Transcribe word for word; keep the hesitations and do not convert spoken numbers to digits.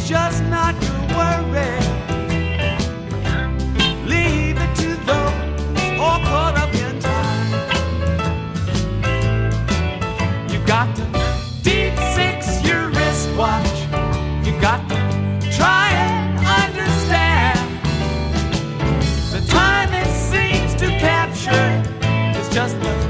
just not your worry. Leave it to those all caught up in time. You got to deep six your wristwatch. You got to try and understand. The time it seems to capture is just the